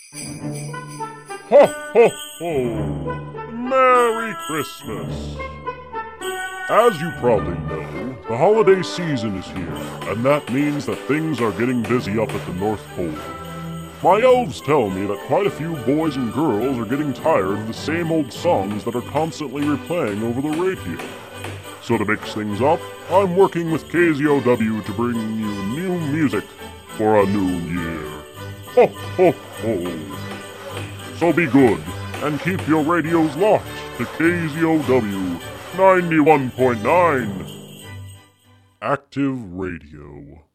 Ho, ho, ho! Merry Christmas! As you probably know, the holiday season is here, and that means that things are getting busy up at the North Pole. My elves tell me that quite a few boys and girls are getting tired of the same old songs that are constantly replaying over the radio. So to mix things up, I'm working with KZOW to bring you new music for a new year. Ho, ho, ho! So be good, and keep your radios locked to KZOW 91.9 Active Radio.